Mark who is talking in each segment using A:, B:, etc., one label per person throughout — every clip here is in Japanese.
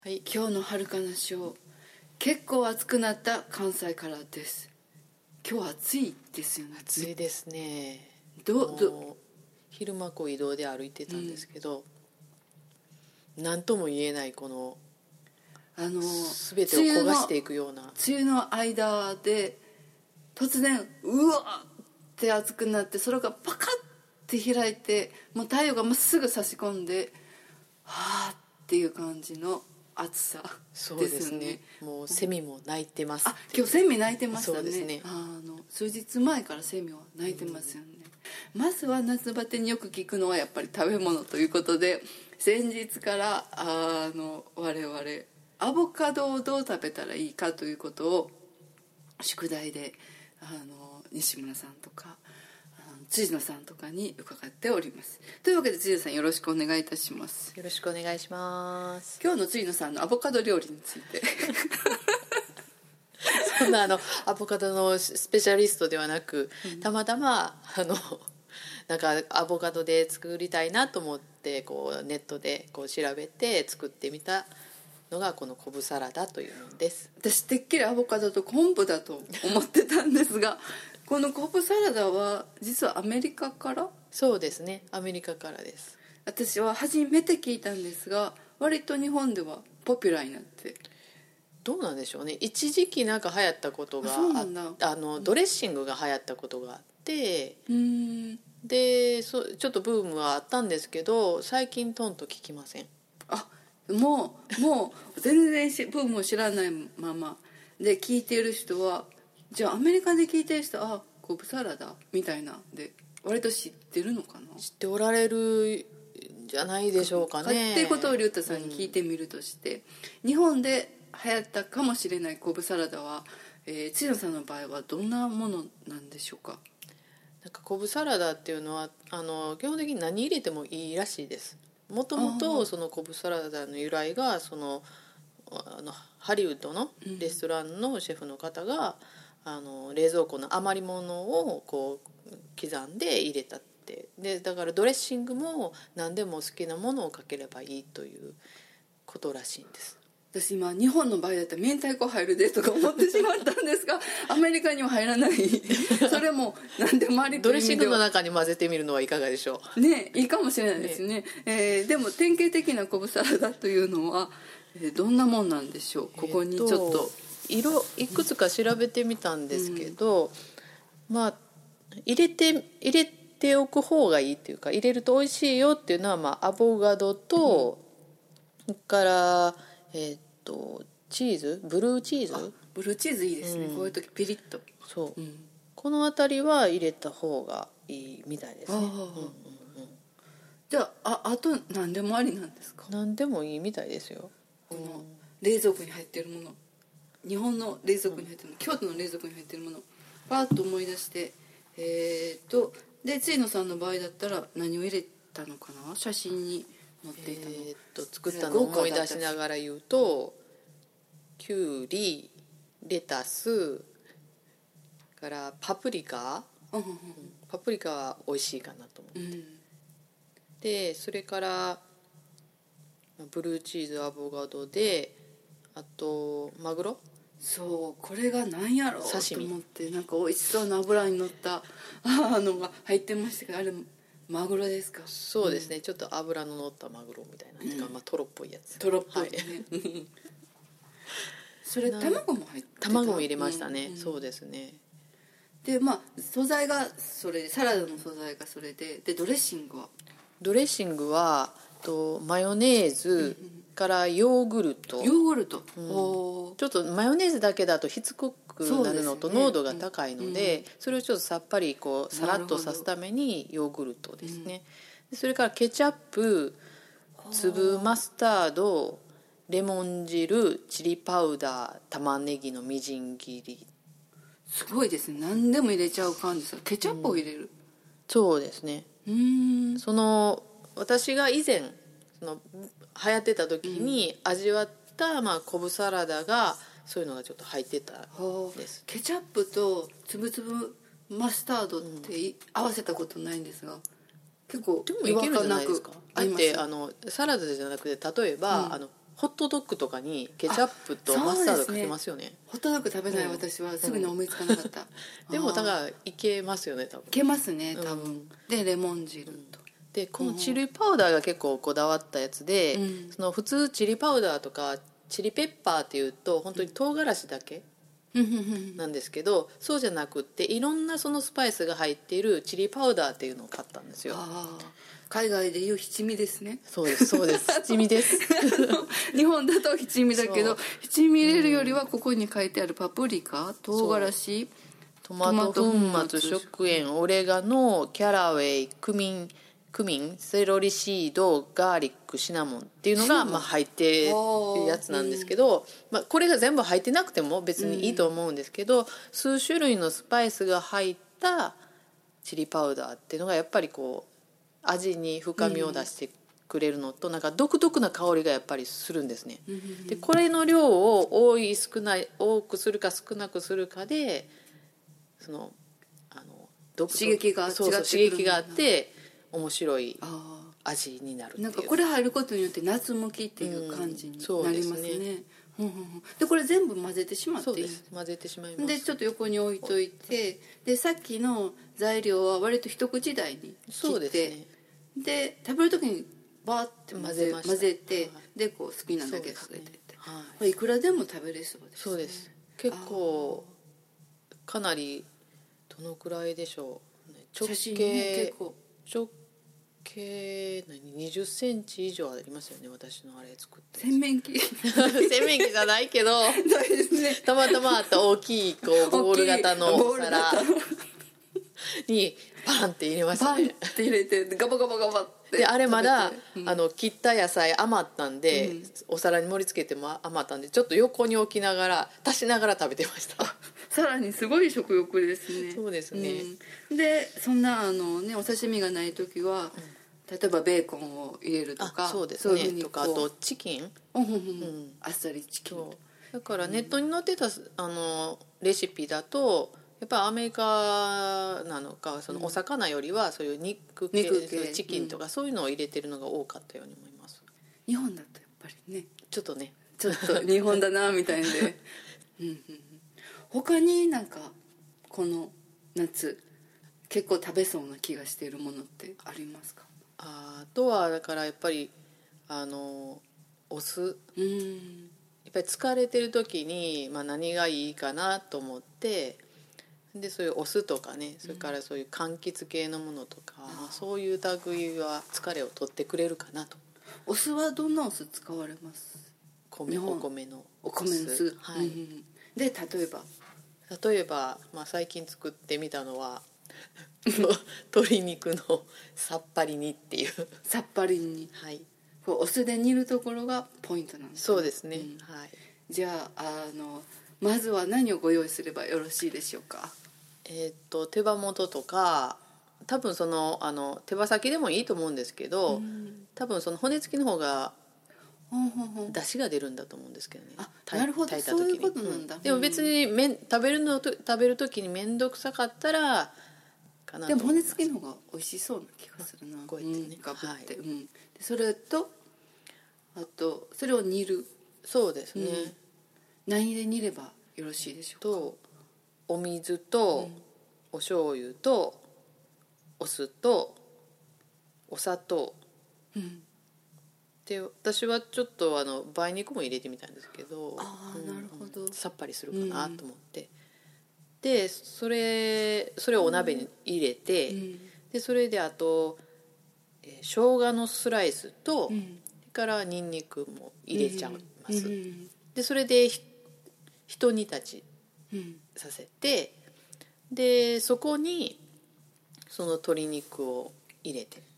A: はい、
B: 今日のはるかな賞、結構暑くなった関西からです。今日暑いですよね。
A: 暑いですね。昼間移動で歩いてたんですけど、何とも言えないこの全てを焦がしていくような
B: 梅雨の間で突然うわって暑くなって、空がパカッて開いて、もう太陽がまっすぐ差し込んで、はーっていう感じの暑さですよね。
A: もうセミも鳴いてます。
B: 今日セミ鳴いてましたね。
A: そうですね。
B: 数日前からセミは鳴いてますよね。まずは夏バテによく聞くのはやっぱり食べ物ということで、先日から我々アボカドをどう食べたらいいかということを宿題で西村さんとか辻野さんとかに伺っております。というわけで辻野さん、よろしくお願いいたします。
A: よろしくお願いします。
B: 今日の辻野さんのアボカド料理について
A: そんなアボカドのスペシャリストではなく、たまたまなんかアボカドで作りたいなと思ってネットで調べて作ってみたのがこの昆布サラダというものです。
B: 私てっきりアボカドと昆布だと思ってたんですがこの昆布サラダは実はアメリカから？
A: そうですね、アメリカからです。
B: 私は初めて聞いたんですが、割と日本ではポピュラーになって。
A: どうなんでしょうね。一時期なんか流行ったことがドレッシングが流行ったことがあって、でちょっとブームはあったんですけど、最近トンと聞きません。
B: もう全然ブームを知らないままで、聞いている人は、じゃあアメリカで聞いてる人は昆布サラダみたいなで割と知ってるのかな。
A: 知っておられるんじゃないでしょうかね。
B: っていうことを竜太さんに聞いてみるとして、日本で流行ったかもしれない昆布サラダは、千野さんの場合はどんなものなんでしょうか？
A: なんか昆布サラダっていうのは基本的に何入れてもいいらしいです。もともとその昆布サラダの由来がハリウッドのレストランのシェフの方が、冷蔵庫の余り物を刻んで入れたって。でだからドレッシングも何でも好きなものをかければいいということらしいんです。
B: 私今日本の場合だったら明太子入るでとか思ってしまったんですがアメリカには入らないそれも何でもありという意味では
A: ドレッシングの中に混ぜてみるのはいかがでしょう
B: ね。いいかもしれないですね。でも典型的な昆布サラダというのは、どんなもんなんでしょう？ここにちょっと、
A: 色いくつか調べてみたんですけど、入れておく方がいいっていうか、入れると美味しいよっていうのは、アボカドと、それからチーズ、ブルーチーズ。
B: ブルーチーズいいですね、こういう時ピリッと。
A: そう、この辺りは入れた方がいいみたいですね。
B: じゃあと何でもありなんですか？
A: 何でもいいみたいですよ。
B: この冷蔵庫に入ってるもの、日本の冷蔵庫に入ってるもの、京都の冷蔵庫に入ってるものパーッと思い出して、でついのさんの場合だったら何を入れたのかな？写真に載っていたの、
A: 作ったのを思い出しながら言うと、きゅうり、レタスからパプリカ、パプリカは美味しいかなと思って、でそれからブルーチーズ、アボカドで、あとマグロ、
B: そうこれが何やろう
A: 刺身
B: と思って、なんか美味しそうな油に乗ったのが入ってましたけど、あれマグロですか？
A: そうですね、ちょっと油の乗ったマグロみたいな、トロっぽいやつ、
B: トロっぽいね、それ卵も入ってた？
A: 卵も入れましたね、そうですね。
B: で素材がそれで、サラダの素材がそれで、ドレッシングは
A: マヨネーズからヨーグルト、
B: ちょ
A: っとマヨネーズだけだとしつこくなるのと濃度が高いので、それをちょっとさっぱりさらっとさすためにヨーグルトですね。それからケチャップ、粒マスタード、レモン汁、チリパウダー、玉ねぎのみじん切り。
B: すごいですね、何でも入れちゃう感じですか？ケチャップを入れる？
A: そうですね。私が以前流行ってた時に味わった、昆布サラダがそういうのがちょっと入ってたんです。
B: ケチャップとつぶつぶマスタードって合わせたことないんですが、結構
A: でもいけるじゃないですか。だってサラダじゃなくて、例えば、 ホットドッグとかにケチャップとマスタードかけますよね。
B: ホットドッグ食べない私はすぐに思いつかなかった、
A: でもだからいけますよね多分。
B: いけますね多分、でレモン汁と、
A: でこのチリパウダーが結構こだわったやつで、その普通チリパウダーとかチリペッパーっていうと本当に唐辛子だけなんですけど、そうじゃなくっていろんなそのスパイスが入っているチリパウダーっていうのを買ったんですよ。
B: 海外でいう七味ですね。
A: そうですそうです七味です
B: 日本だと七味だけど、七味入れるよりはここに書いてあるパプリカ、唐辛子、
A: トマト粉末、食塩、オレガノ、キャラウェイ、クミン、セロリシード、ガーリック、シナモンっていうのがまあ入ってるやつなんですけど、これが全部入ってなくても別にいいと思うんですけど、数種類のスパイスが入ったチリパウダーっていうのがやっぱりこう味に深みを出してくれるのと、なんか独特な香りがやっぱりするんですね。でこれの量を多くするか少なくするかでその
B: 刺激が
A: そうそう刺激があって面白い味になるっていう。
B: なんかこれ入ることによって夏向きっていう感じになりますね。でこれ全部混ぜてしまっていい？
A: そうです、混ぜてしまいます。
B: でちょっと横に置いといて、でさっきの材料は割と一口大に切って、
A: そうですね、
B: で食べる時にバーって混ぜて、でこう好きなだけかけてって、これいくらでも食べれそうですね。
A: そうです、結構かなりどのくらいでしょう、直径20センチ以上ありますよね、私のあれ作って
B: 洗面器
A: 洗面器じゃないけど
B: ないですね、
A: たまたまあった大きいこうボール型のお皿にパンって入れましたね。
B: パンって入れてガバガバガバって
A: であれまだ、切った野菜余ったんで、お皿に盛り付けても余ったんでちょっと横に置きながら足しながら食べてました。
B: さらにすごい食欲ですね。
A: そうですね、
B: でそんなお刺身がない時は、例えばベーコンを入れるとか、
A: そうですね、とかあとチキン、
B: あっさりチキン、
A: だからネットに載ってたレシピだとやっぱりアメリカなのかそのお魚よりはそういう肉系チキンとかそういうのを入れてるのが多かったように思います。
B: 日本だとやっぱりね
A: ちょっと
B: 日本だなみたいで他になんかこの夏結構食べそうな気がしているものってありますか？
A: あとはだからやっぱりお酢、やっぱり疲れてる時に、何がいいかなと思ってでそういうお酢とかね、それからそういう柑橘系のものとか、そういう類は疲れを取ってくれるかなと。
B: お酢はどんなお酢使われます？
A: お米の
B: お米の酢、で例えば、
A: 最近作ってみたのは鶏肉のさっぱり煮っていう
B: さっぱり煮、こうお酢で煮るところがポイントなんですね。
A: そうですね、
B: じゃあまずは何をご用意すればよろしいでしょうか？
A: 手羽元とか多分手羽先でもいいと思うんですけど、多分その骨付きの方が出汁が出るんだと思うんですけどね。
B: なるほど、
A: 炊いた時に
B: そういうことなんだ。
A: でも別に食べる時に面倒くさかったらかなと。
B: でも骨付きの方が美味しそうな気がするな。
A: こうやってね、
B: ガブって、でそれとあとそれを煮る。
A: そうですね、
B: 何で煮ればよろしいでしょうか？
A: とお水と、お醤油とお酢とお砂糖、で私はちょっと梅肉も入れてみたんですけど、
B: なるほど、
A: さっぱりするかなと思って、でそれをお鍋に入れて、でそれであと、生姜のスライスと、それからにんにくも入れちゃいます、でそれで一煮立ちさせて、でそこにその鶏肉を入れて、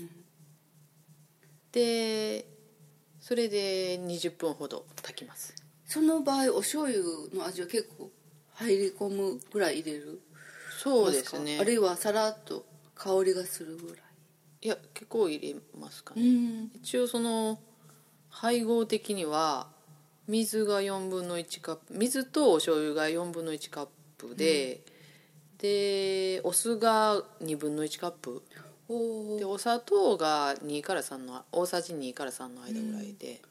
A: でそれで20分ほど炊きます。
B: その場合お醤油の味は結構入り込むぐらい入れる？
A: そうですね、
B: あるいはさらっと香りがするぐらい？
A: いや結構入れますかね、一応その配合的には水が1/4カップ、水とお醤油が1/4カップで、でお酢が1/2カップで、お砂糖が2から3の大さじ2から3の間ぐらいで、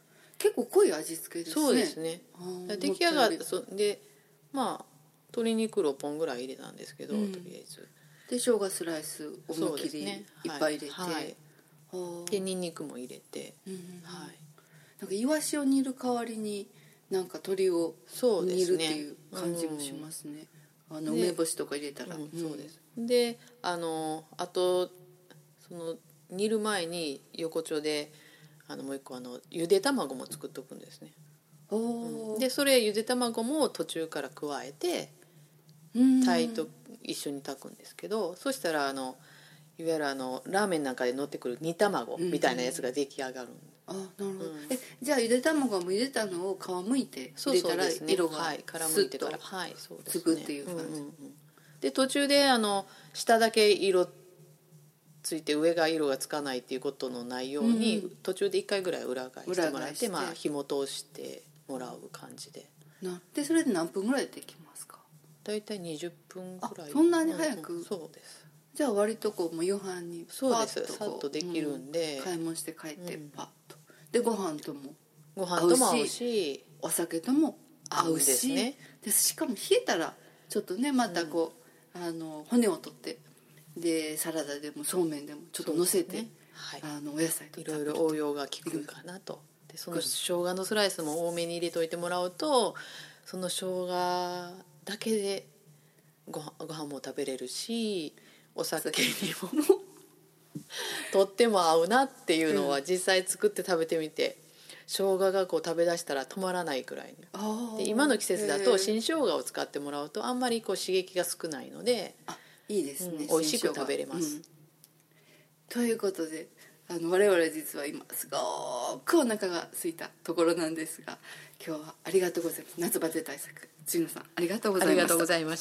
B: 結構濃い味付けですね。
A: そうですね。出来上がったで鶏肉6本ぐらい入れたんですけど、とりあえず
B: で生姜スライス思いっきりいっぱい入れて、
A: でニンニクも入れて、
B: なんかイワシを煮る代わりになんか鶏を煮るっていう感じもしますね。梅干しとか入れたら、
A: そうです。であとその煮る前に横丁でもう一個ゆで卵も作っとくんですね。でそれゆで卵も途中から加えて鯛と一緒に炊くんですけど、そしたらいわゆるラーメンなんかで乗ってくる煮卵みたいなやつが出来上がるんで、
B: なるほど、じゃあゆで卵もゆでたのを皮むいて入れたら色がスッとつくっていう感じ
A: で、途中で下だけ色ついて上が色がつかないっていうことのないように、途中で1回ぐらい裏返してもらって火も通してもらう感じで。
B: でそれで何分ぐらいできますか？
A: だいたい20分ぐらい。
B: そんなに早く？
A: そうです。
B: じゃあ割とこうもう夕飯に
A: パッとさっとできるんで、
B: 買い物して帰ってパッと、でご飯とも
A: 合うし
B: お酒とも合うしでしかも冷えたらちょっとねまたこう、骨を取ってでサラダでもそうめんでもちょっと乗せて、お野菜と
A: いろいろ応用が効くかなと。でその生姜のスライスも多めに入れといてもらうと、その生姜だけでご飯も食べれるしお酒にもとっても合うなっていうのは実際作って食べてみて、生姜がこう食べだしたら止まらないくらいに。で今の季節だと新生姜を使ってもらうとあんまりこう刺激が少ないので
B: いいですね、
A: 美味しく食べれます、
B: ということで我々実は今すごくお腹が空いたところなんですが、今日はありがとうございます。夏バテ対策辻野さんありがとうございました。
A: ありがとうございました。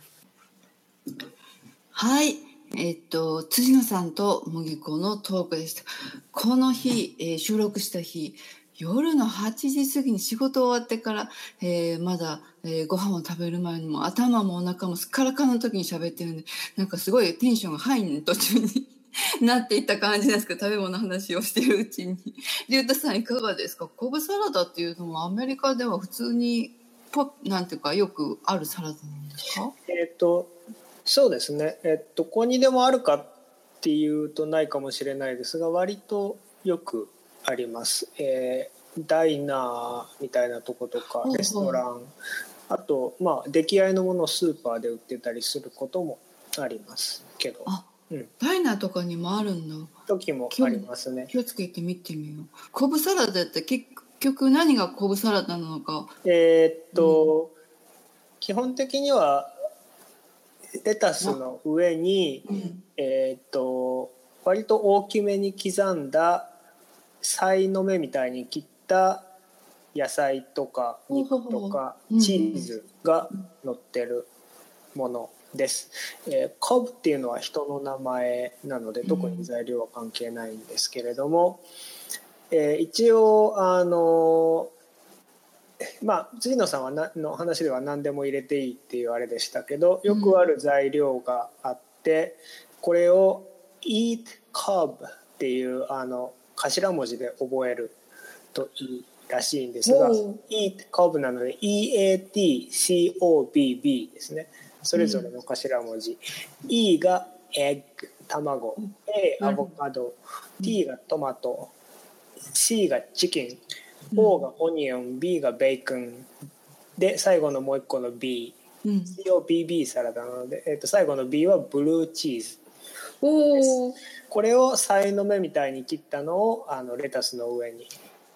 B: はい、辻野さんと麦子のトークでした。この日、収録した日夜の8時過ぎに仕事終わってから、まだ、ご飯を食べる前にも頭もお腹もすっからかんの時に喋ってるんで、なんかすごいテンションがハイに途中になっていった感じなんですけど、食べ物の話をしているうちに。龍太さんいかがですか？コブサラダっていうのはアメリカでは普通になんていうかよくあるサラダなんですか？
C: そうですね、ここにでもあるかっていうとないかもしれないですが、割とよくあります。ダイナーみたいなとことかレストラン、あと出来合いのものをスーパーで売ってたりすることもありますけど、
B: ダイナーとかにもあるんだ。
C: 時もありますね。
B: 気をつけて見てみよう。コブサラダって結局何がコブサラダなのか。
C: 基本的にはレタスの上に、割と大きめに刻んださいの目みたいに切った野菜とか肉とかチーズが乗ってるものです。コブっていうのは人の名前なので特に材料は関係ないんですけれども、一応辻野さんの話では何でも入れていいっていうあれでしたけど、よくある材料があって、これを Eat Cob っていう頭文字で覚えるといいらしいんですが、Eat Cob なので EATCOBB ですね。それぞれの頭文字、E が Egg 卵、A アボカド、T がトマト、C がチキン、O がオニオン、B がベーコンで、最後のもう一個の B、COBB サラダなので、最後の B はブルーチーズです。これをさいの目みたいに切ったのをレタスの上に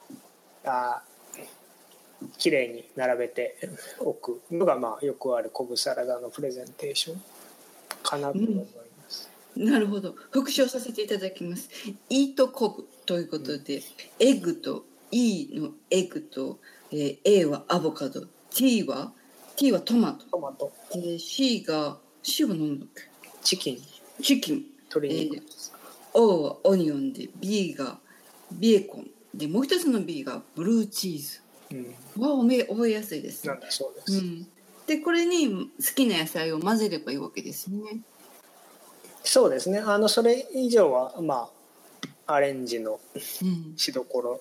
C: きれいに並べておくのがよくあるコブサラダのプレゼンテーションかなと思います。
B: なるほど。復唱させていただきます。イートコブということで、エッグと E のエッグと、A はアボカド、T はトマト、C は何だっけ？
C: チキン、
B: 鶏肉、O はオニオンで、B がベーコンで、もう一つの B がブルーチーズ。覚えやすいです。
C: なんだそうです。
B: でこれに好きな野菜を混ぜればいいわけですね。
C: そうですね。それ以上はアレンジのしどころ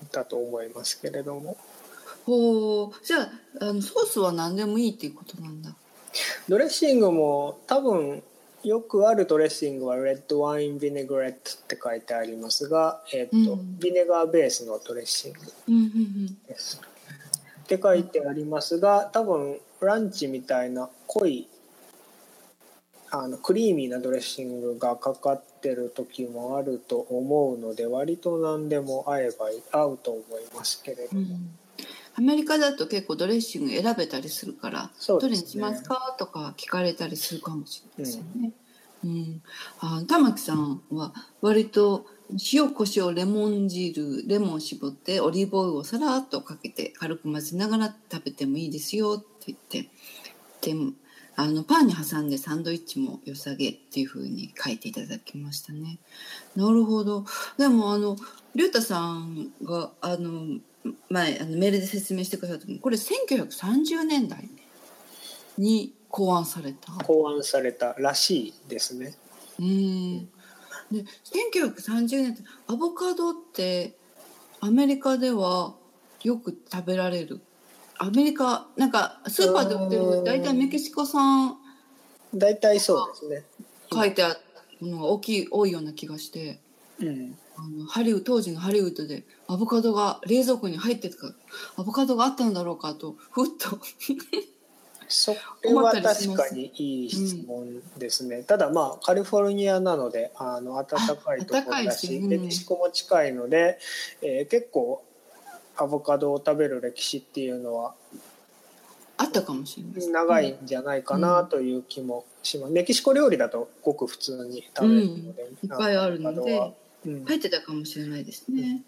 C: だと思いますけれども。
B: ほう、じゃあ、ソースは何でもいいっていうことなんだ。
C: ドレッシングも多分よくあるドレッシングはレッドワインビネグレットって書いてありますが、ビネガーベースのドレッシングです、って書いてありますが、多分ランチみたいな濃いクリーミーなドレッシングがかかってる時もあると思うので、割と何でも合うと思いますけれども、
B: アメリカだと結構ドレッシング選べたりするから、
C: そうですね、
B: どれにしますかとか聞かれたりするかもしれないですよね。玉木さんは割と塩コショウレモン汁レモン絞ってオリーブオイルをさらっとかけて軽く混ぜながら食べてもいいですよって言って、でパンに挟んでサンドイッチも良さげっていう風に書いていただきましたね。なるほど。でも龍太さんが前メールで説明してくださった時に、これ1930年代に考案された
C: らしいですね。
B: で1930年ってアボカドってアメリカではよく食べられる。アメリカなんかスーパーで売ってる大体メキシコ産
C: 大体そうですね
B: 書いてあるのが多いような気がして、当時のハリウッドでアボカドが冷蔵庫に入ってたからアボカドがあったんだろうかとふっと
C: それは確かにいい質問ですね。ただカリフォルニアなので暖かいところだし、メキシコも近いので、結構アボカドを食べる歴史っていうのは
B: あったかもしれないですね。
C: 長いんじゃないかなという気もします。メキシコ料理だとごく普通に食べるので、
B: いっぱいあるので入ってたかもしれないですね。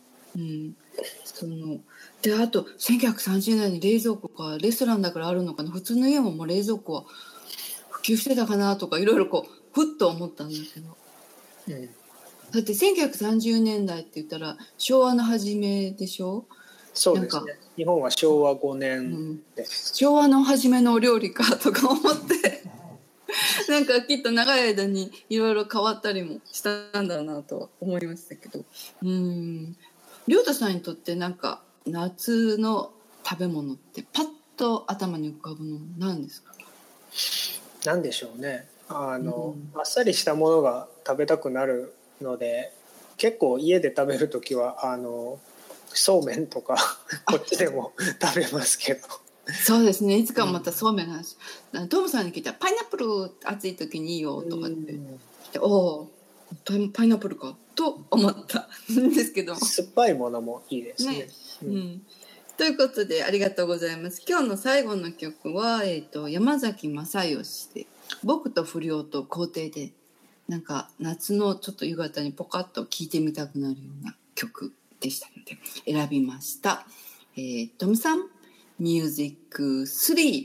B: であと1930年に冷蔵庫かレストランだからあるのかな、普通の家ももう冷蔵庫は普及してたかなとかいろいろふっと思ったんだけど、だって1930年代って言ったら昭和の初めでしょ。
C: そうですね、日本は昭和5年です、
B: 昭和の初めのお料理かとか思ってなんかきっと長い間にいろいろ変わったりもしたんだろうなとは思いましたけど、亮太さんにとってなんか夏の食べ物ってパッと頭に浮かぶの何ですか？
C: 何でしょうね、あっさりしたものが食べたくなるので、結構家で食べるときはそうめんとかこっちでも食べますけど
B: そうですね、いつかまたそうめんの話、トムさんに聞いたらパイナップル暑い時にいいよとかっておおパイナップルかと思ったんですけど、
C: 酸っぱいものもいいですね。
B: ということでありがとうございます。今日の最後の曲は、山崎正義で僕と不良と皇帝で、なんか夏のちょっと夕方にポカッと聴いてみたくなるような曲でしたので選びました。トムさんミュージック3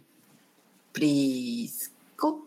B: Please go。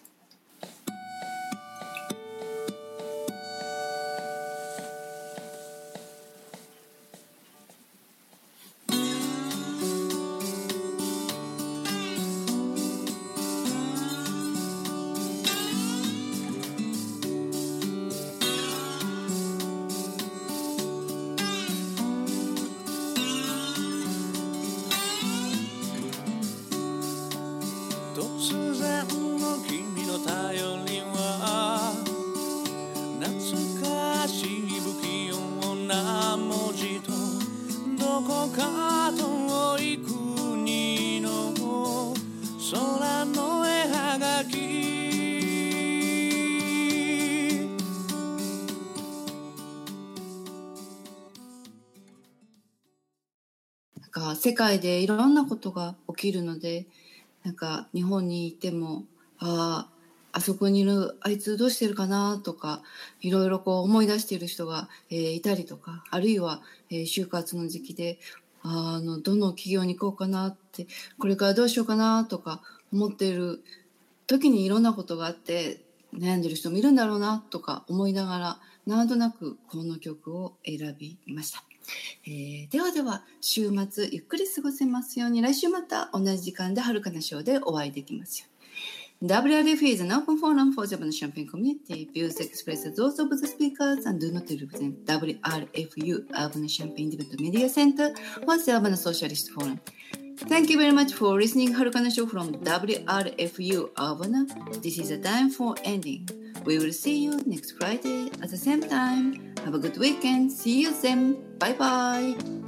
B: 世界でいろんなことが起きるので、なんか日本にいてもあそこにいるあいつどうしてるかなとかいろいろ思い出している人が、いたりとか、あるいは、就活の時期でどの企業に行こうかなって、これからどうしようかなとか思っている時にいろんなことがあって悩んでる人もいるんだろうなとか思いながら、なんとなくこの曲を選びました。ではでは週末ゆっくり過ごせますように。来週また同じ時間ではるかなショーでお会いできますように。 WRF is an open forum for the Urbana Champaign community. Views expressed are those of the speakers and do not represent WRFU, Urbana Champaign Development Media Center, or the Urbana Socialist Forum. Thank you very much for listening Harukana Show from WRFU Urbana. This is the time for ending. We will see you next Friday at the same time. Have a good weekend. See you then. Bye bye.